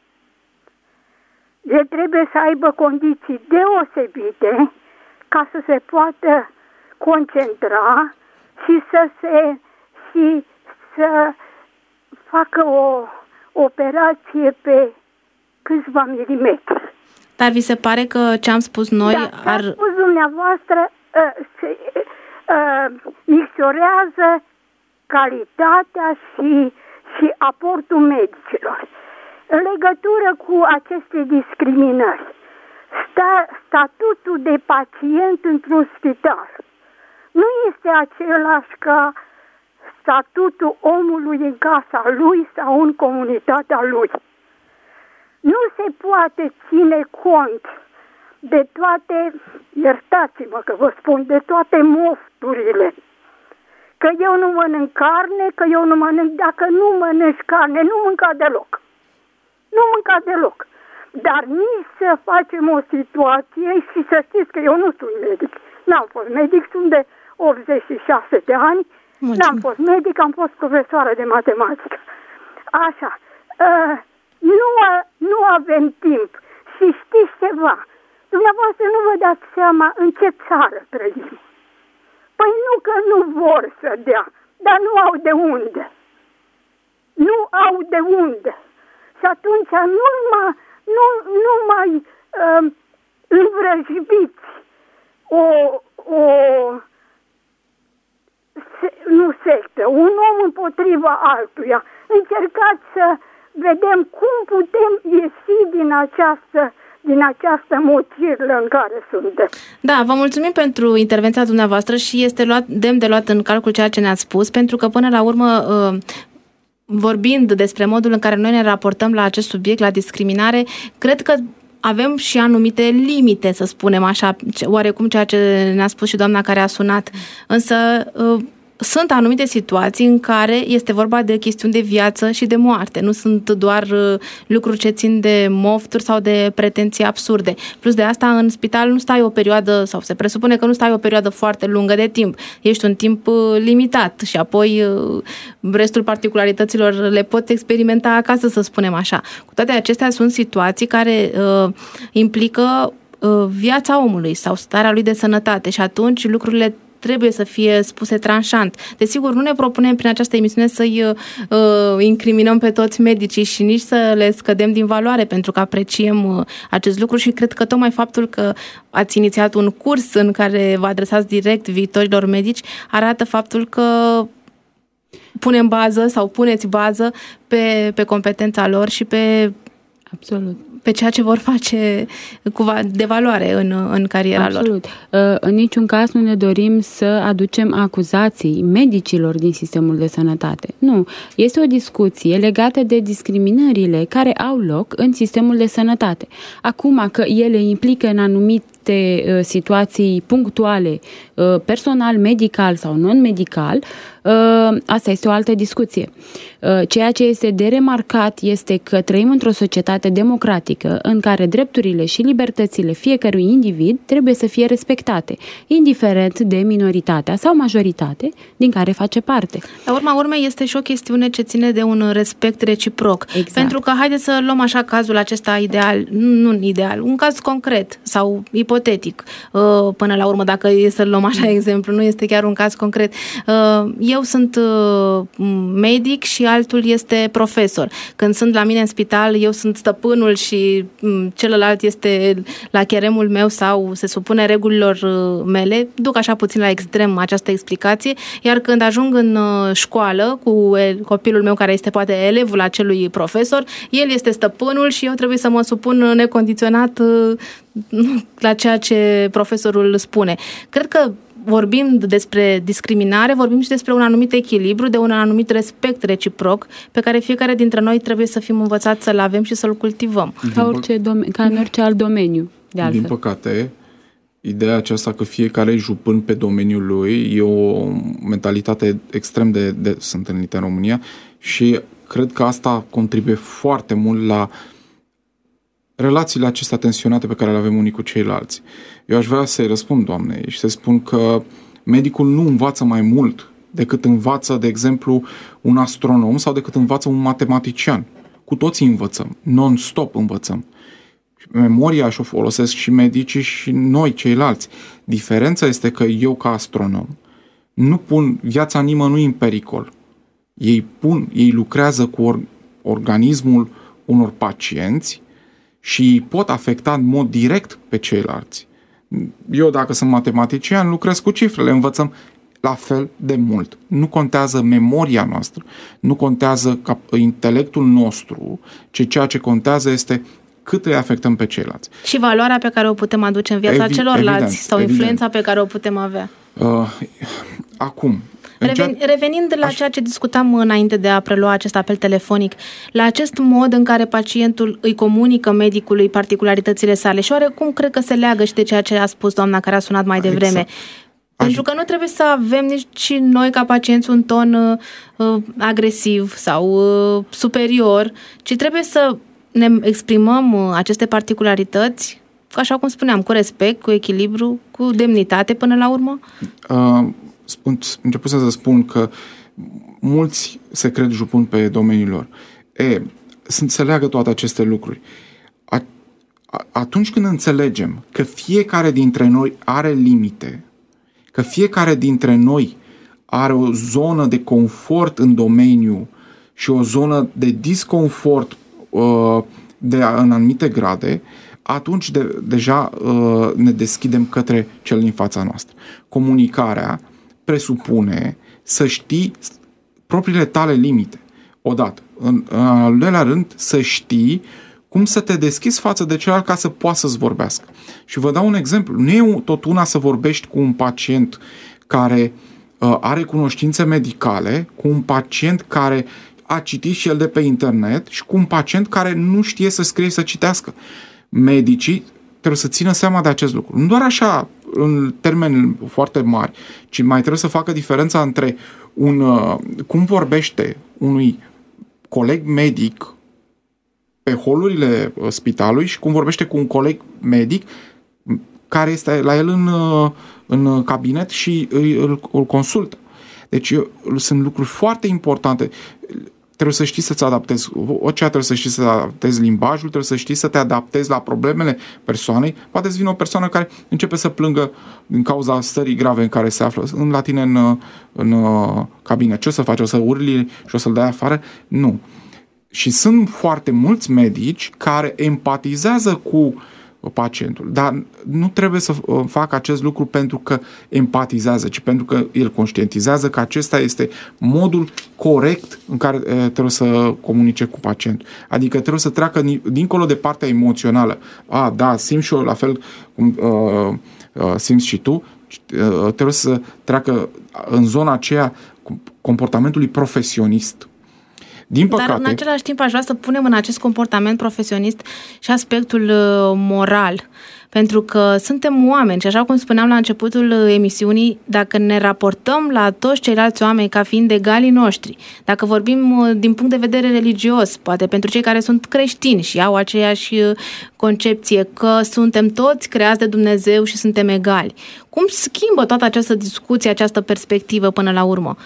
El trebuie să aibă condiții deosebite ca să se poată concentra și să se și să facă o operație pe câțiva milimetri. Dar vi se pare că ce am spus noi da, ar... ce am spus dumneavoastră uh, se, uh, micșorează calitatea și, și aportul medicilor. În legătură cu aceste discriminări, sta, statutul de pacient într-un spital nu este același ca statutul omului în casa lui sau în comunitatea lui. Nu se poate ține cont de toate, iertați-mă că vă spun, de toate mofturile. Că eu nu mănânc carne, că eu nu mănânc, dacă nu mănânci carne, nu mânca deloc. Nu mânca deloc. Dar nici să facem o situație și să știți că eu nu sunt medic. N-am fost medic, sunt de optzeci și șase de ani. Mulțumim. N-am fost medic, am fost profesoară de matematică. Așa. Uh, nu, nu avem timp. Și știți ceva? Dumneavoastră nu vă dați seama în ce țară trăim. Păi nu că nu vor să dea, dar nu au de unde. Nu au de unde. Și atunci nu mai, nu, nu mai uh, învrăjbiți o, o se, nu sectă, un om împotriva altuia. Încercați să vedem cum putem ieși din această din această mocirlă în care suntem. Da, vă mulțumim pentru intervenția dumneavoastră și este luat, demn de luat în calcul ceea ce ne-ați spus, pentru că până la urmă, vorbind despre modul în care noi ne raportăm la acest subiect, la discriminare, cred că avem și anumite limite, să spunem așa, oarecum ceea ce ne-a spus și doamna care a sunat. Însă sunt anumite situații în care este vorba de chestiuni de viață și de moarte. Nu sunt doar lucruri ce țin de mofturi sau de pretenții absurde. Plus de asta, în spital nu stai o perioadă, sau se presupune că nu stai o perioadă foarte lungă de timp. Ești un timp limitat și apoi restul particularităților le poți experimenta acasă, să spunem așa. Cu toate acestea sunt situații care uh, implică viața omului sau starea lui de sănătate și atunci lucrurile trebuie să fie spuse tranșant. Desigur, nu ne propunem prin această emisiune să-i uh, incriminăm pe toți medicii și nici să le scădem din valoare, pentru că apreciem uh, acest lucru și cred că tocmai faptul că ați inițiat un curs în care vă adresați direct viitorilor medici arată faptul că punem bază sau puneți bază pe, pe competența lor și pe Absolut. pe ceea ce vor face cu de valoare în, în cariera Absolut. lor. În niciun caz nu ne dorim să aducem acuzații medicilor din sistemul de sănătate. Nu. Este o discuție legată de discriminările care au loc în sistemul de sănătate. Acum că ele implică în anumite situații punctuale, personal, medical sau non-medical, asta este o altă discuție. Ceea ce este de remarcat este că trăim într-o societate democratică în care drepturile și libertățile fiecărui individ trebuie să fie respectate, indiferent de minoritatea sau majoritate din care face parte. La urma urmei este și o chestiune ce ține de un respect reciproc. Exact. Pentru că haideți să luăm așa cazul acesta ideal, nu ideal, un caz concret sau ipotetic. Până la urmă, dacă e să luăm așa exemplu, nu este chiar un caz concret. Eu sunt medic și altul este profesor. Când sunt la mine în spital, eu sunt stăpânul și celălalt este la cheremul meu sau se supune regulilor mele. Duc așa puțin la extrem această explicație, iar când ajung în școală cu copilul meu care este poate elevul acelui profesor, el este stăpânul și eu trebuie să mă supun necondiționat la ceea ce profesorul spune. Cred că vorbind despre discriminare, vorbim și despre un anumit echilibru, de un anumit respect reciproc pe care fiecare dintre noi trebuie să fim învățați să-l avem și să-l cultivăm. Ca, orice dom- ca în orice alt domeniu, de altfel. Din păcate, ideea aceasta că fiecare e jupân pe domeniul lui e o mentalitate extrem de des întâlnită în România și cred că asta contribuie foarte mult la relațiile acestea tensionate pe care le avem unii cu ceilalți. Eu aș vrea să-i răspund doamnei și să spun că medicul nu învață mai mult decât învață, de exemplu, un astronom sau decât învață un matematician. Cu toții învățăm, non-stop învățăm. Memoria și-o folosesc și medicii și noi ceilalți. Diferența este că eu ca astronom nu pun viața nimănui în pericol. Ei pun, ei lucrează cu or, organismul unor pacienți și pot afecta în mod direct pe ceilalți. Eu, dacă sunt matematician, lucrez cu cifrele, învățăm la fel de mult. Nu contează memoria noastră, nu contează intelectul nostru, ci ceea ce contează este cât îi afectăm pe ceilalți. Și valoarea pe care o putem aduce în viața Evi- celorlalți evident, sau evident. influența pe care o putem avea. Uh, acum... Reven, revenind la ceea ce discutam înainte de a prelua acest apel telefonic, la acest mod în care pacientul îi comunică medicului particularitățile sale și oarecum cred că se leagă și de ceea ce a spus doamna care a sunat mai devreme. Exact. Pentru că nu trebuie să avem nici noi ca pacienți un ton uh, agresiv sau uh, superior, ci trebuie să ne exprimăm uh, aceste particularități, așa cum spuneam, cu respect, cu echilibru, cu demnitate până la urmă. Uh. Spun, început să spun că mulți se cred jupân pe domeniul lor. E, sunt, se leagă toate aceste lucruri. A, a, atunci când înțelegem că fiecare dintre noi are limite, că fiecare dintre noi are o zonă de confort în domeniu și o zonă de disconfort uh, de, în anumite grade, atunci de, deja uh, ne deschidem către cel din fața noastră. Comunicarea presupune să știi propriile tale limite. Odată. În, în al doilea rând, să știi cum să te deschizi față de celălalt ca să poată să-ți vorbească. Și vă dau un exemplu. Nu e tot una să vorbești cu un pacient care uh, are cunoștințe medicale, cu un pacient care a citit și el de pe internet și cu un pacient care nu știe să scrie și să citească. Medicii trebuie să țină seama de acest lucru. Nu doar așa, în termeni foarte mari, ci mai trebuie să facă diferența între un, uh, cum vorbește unui coleg medic pe holurile spitalului și cum vorbește cu un coleg medic care este la el în, în cabinet și îl, îl consultă. Deci sunt lucruri foarte importante. Trebuie să știi să-ți adaptezi vocea, trebuie să știi să adaptezi limbajul, trebuie să știi să te adaptezi la problemele persoanei. Poate să vină o persoană care începe să plângă din cauza stării grave în care se află la tine în, în cabină. Ce o să faci? O să urli și o să-l dai afară? Nu. Și sunt foarte mulți medici care empatizează cu pacientul, dar nu trebuie să facă acest lucru pentru că empatizează, ci pentru că el conștientizează că acesta este modul corect în care trebuie să comunice cu pacientul. Adică trebuie să treacă dincolo de partea emoțională. A, da, simți și eu la fel cum uh, uh, simți și tu, uh, trebuie să treacă în zona aceea comportamentului profesionist. Din păcate, dar în același timp aș vrea să punem în acest comportament profesionist și aspectul moral, pentru că suntem oameni și așa cum spuneam la începutul emisiunii, dacă ne raportăm la toți ceilalți oameni ca fiind egalii noștri, dacă vorbim din punct de vedere religios, poate pentru cei care sunt creștini și au aceeași concepție că suntem toți creați de Dumnezeu și suntem egali, cum schimbă toată această discuție, această perspectivă până la urmă?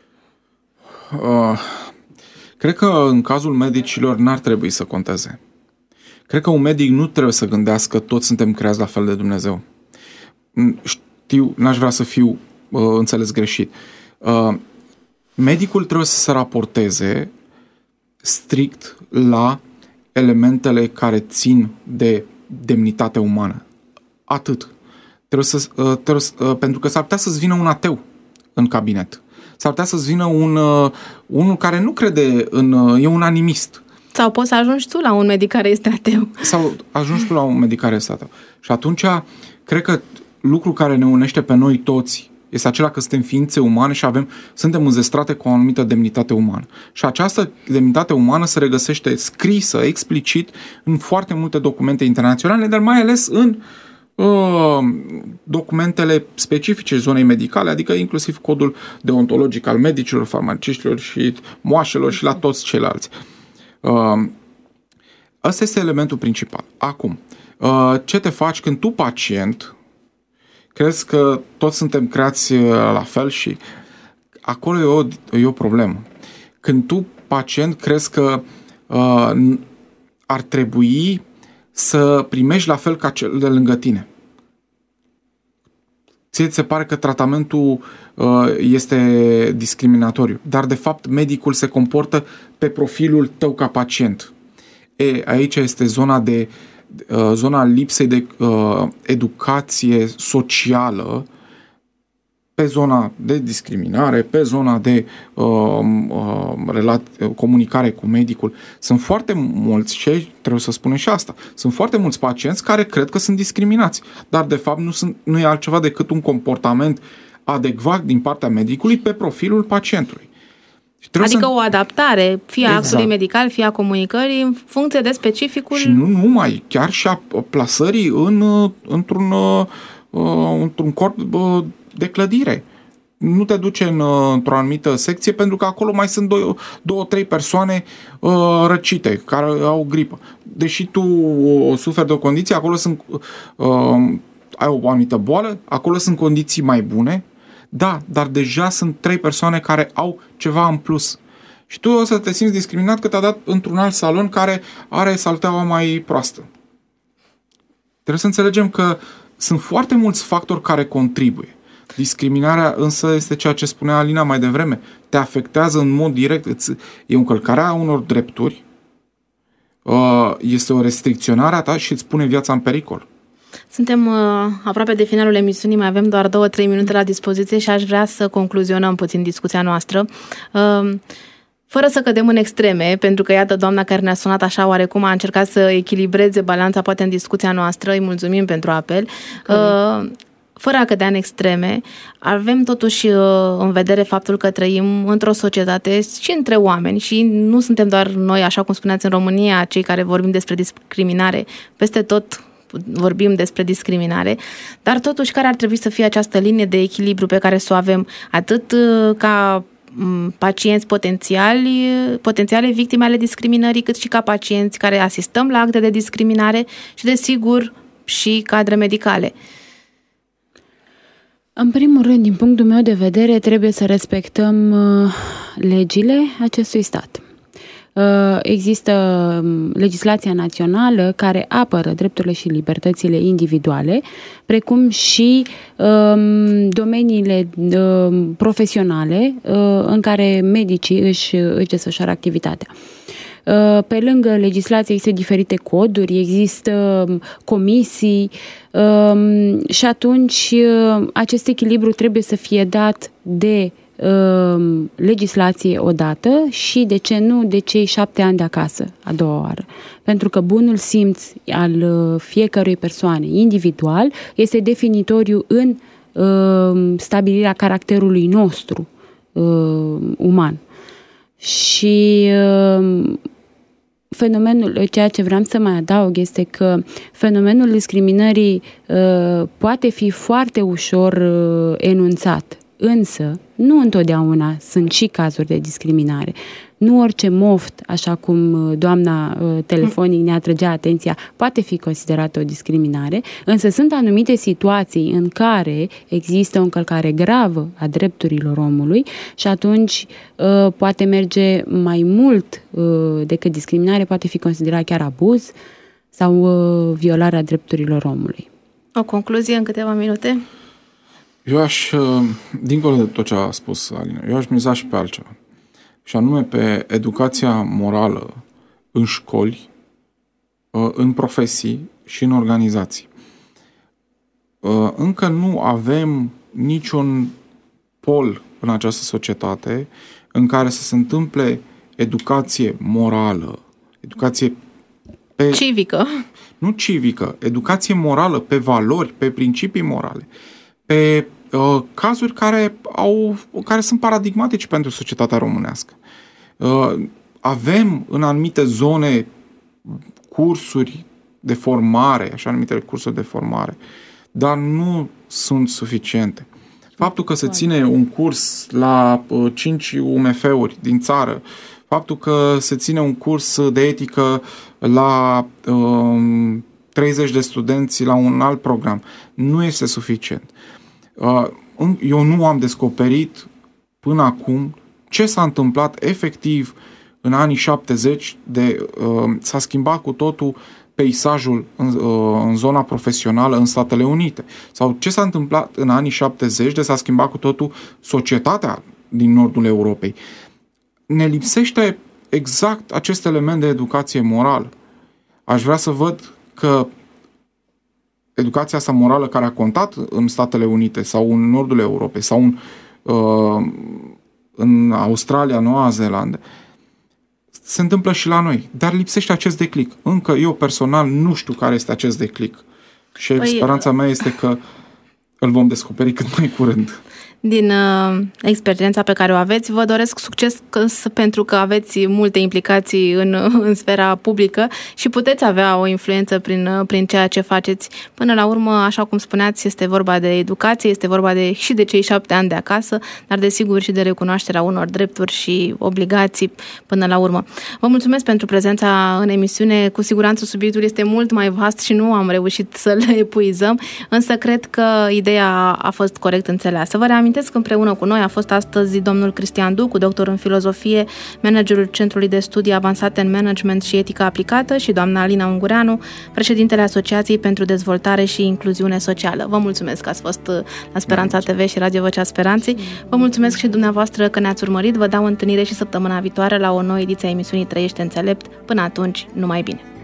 Uh... Cred că în cazul medicilor n-ar trebui să conteze. Cred că un medic nu trebuie să gândească toți suntem creați la fel de Dumnezeu. Știu, n-aș vrea să fiu uh, înțeles greșit. Uh, medicul trebuie să se raporteze strict la elementele care țin de demnitate umană. Atât. Trebuie să, uh, trebuie să, uh, pentru că s-ar putea să-ți vină un ateu în cabinet. S-ar putea să-ți vină un, uh, unul care nu crede în... Uh, e un animist. Sau poți să ajungi tu la un medic care este ateu. Sau ajungi tu la un medic care este ateu. Și atunci, cred că lucrul care ne unește pe noi toți este acela că suntem ființe umane și avem, suntem înzestrate cu o anumită demnitate umană. Și această demnitate umană se regăsește scrisă, explicit, în foarte multe documente internaționale, dar mai ales în documentele specifice zonei medicale, adică inclusiv codul deontologic al medicilor, farmaciștilor și moașelor și la toți ceilalți. Ăsta este elementul principal. Acum, ce te faci când tu, pacient, crezi că toți suntem creați la fel și acolo e o, e o problemă. Când tu, pacient, crezi că ar trebui să primești la fel ca cel de lângă tine. Ție ți se pare că tratamentul uh, este discriminatoriu, dar de fapt medicul se comportă pe profilul tău ca pacient. E, aici este zona de uh, zona lipsei de uh, educație socială, pe zona de discriminare, pe zona de uh, uh, relat- comunicare cu medicul. Sunt foarte mulți, și trebuie să spunem și asta, sunt foarte mulți pacienți care cred că sunt discriminați, dar de fapt nu, sunt, nu e altceva decât un comportament adecvat din partea medicului pe profilul pacientului. Adică să... o adaptare, fie exact. a actului medical, fie a comunicării, în funcție de specificul... Și nu numai, chiar și a plasării în, într-un, într-un corp de clădire. Nu te duce în, într-o anumită secție pentru că acolo mai sunt două, două trei persoane uh, răcite, care au gripă. Deși tu uh, suferi de o condiție, acolo sunt uh, ai o anumită boală, acolo sunt condiții mai bune, da, dar deja sunt trei persoane care au ceva în plus. Și tu o să te simți discriminat că te-a dat într-un alt salon care are salteaua mai proastă. Trebuie să înțelegem că sunt foarte mulți factori care contribuie. Discriminarea însă este ceea ce spunea Alina mai devreme. Te afectează în mod direct. Îți, e o încălcare a unor drepturi, este o restricționare a ta și îți pune viața în pericol. Suntem uh, aproape de finalul emisiunii, mai avem doar două trei minute la dispoziție și aș vrea să concluzionăm puțin discuția noastră. Uh, Fără să cădem în extreme, pentru că, iată, doamna care ne-a sunat așa oarecum a încercat să echilibreze balanța poate în discuția noastră, îi mulțumim pentru apel. Uh, fără a cădea în extreme, avem totuși în vedere faptul că trăim într-o societate și între oameni și nu suntem doar noi, așa cum spuneați, în România, cei care vorbim despre discriminare, peste tot vorbim despre discriminare, dar totuși care ar trebui să fie această linie de echilibru pe care să o avem atât ca pacienți potențiali, potențiale victime ale discriminării, cât și ca pacienți care asistăm la acte de discriminare și, desigur, și cadre medicale. În primul rând, din punctul meu de vedere, trebuie să respectăm uh, legile acestui stat. Există legislația națională care apără drepturile și libertățile individuale, precum și domeniile profesionale în care medicii își, își desfășoară activitatea. Pe lângă legislație există diferite coduri, există comisii și atunci acest echilibru trebuie să fie dat de legislație odată și, de ce nu, de cei șapte ani de acasă a doua oară. Pentru că bunul simț al fiecărui persoane individual este definitoriu în stabilirea caracterului nostru uman. Și fenomenul, ceea ce vreau să mai adaug este că fenomenul discriminării uh, poate fi foarte ușor uh, enunțat, însă nu întotdeauna sunt și cazuri de discriminare. Nu orice moft, așa cum doamna uh, telefonic ne atrăgea atenția, poate fi considerată o discriminare, însă sunt anumite situații în care există o încălcare gravă a drepturilor omului și atunci uh, poate merge mai mult uh, decât discriminare, poate fi considerat chiar abuz sau uh, violarea drepturilor omului. O concluzie în câteva minute? Eu aș, dincolo de tot ce a spus Alina, eu aș miza și pe altceva. Și anume pe educația morală în școli, în profesii și în organizații. Încă nu avem niciun pol în această societate în care să se întâmple educație morală, educație pe... civică. Nu civică, educație morală pe valori, pe principii morale, pe uh, cazuri care, au, care sunt paradigmatice pentru societatea românească. Uh, avem în anumite zone cursuri de formare, așa numitele cursuri de formare, dar nu sunt suficiente. Faptul că se ține un curs la uh, cinci U M F-uri din țară, faptul că se ține un curs de etică la uh, treizeci de studenți la un alt program, nu este suficient. Uh, eu nu am descoperit până acum ce s-a întâmplat efectiv în anii șaptezeci, de, uh, s-a schimbat cu totul peisajul în, uh, în zona profesională în Statele Unite. Sau ce s-a întâmplat în anii șaptezeci de s-a schimbat cu totul societatea din nordul Europei. Ne lipsește exact acest element de educație morală. Aș vrea să văd că educația asta morală care a contat în Statele Unite sau în nordul Europei sau în, uh, în Australia, Noua Zeelandă, se întâmplă și la noi. Dar lipsește acest declic. Încă eu personal nu știu care este acest declic. Și păi, speranța mea este că îl vom descoperi cât mai curând. Din uh, experiența pe care o aveți, vă doresc succes pentru că aveți multe implicații în, în sfera publică și puteți avea o influență prin, prin ceea ce faceți. Până la urmă, așa cum spuneați, este vorba de educație, este vorba de, și de cei șapte ani de acasă, dar desigur și de recunoașterea unor drepturi și obligații până la urmă. Vă mulțumesc pentru prezența în emisiune. Cu siguranță subiectul este mult mai vast și nu am reușit să-l epuizăm, însă cred că ideea a fost corect înțeleasă. Vă reamintesc că împreună cu noi a fost astăzi domnul Cristian Ducu, doctor în filozofie, managerul Centrului de Studii Avansate în Management și Etică Aplicată, și doamna Alina Ungureanu, președintele Asociației pentru Dezvoltare și Incluziune Socială. Vă mulțumesc că ați fost la Speranța T V și Radio Vocea Speranței. Vă mulțumesc și dumneavoastră că ne-ați urmărit. Vă dau întâlnire și săptămâna viitoare la o nouă ediție a emisiunii Trăiește Înțelept. Până atunci, numai bine!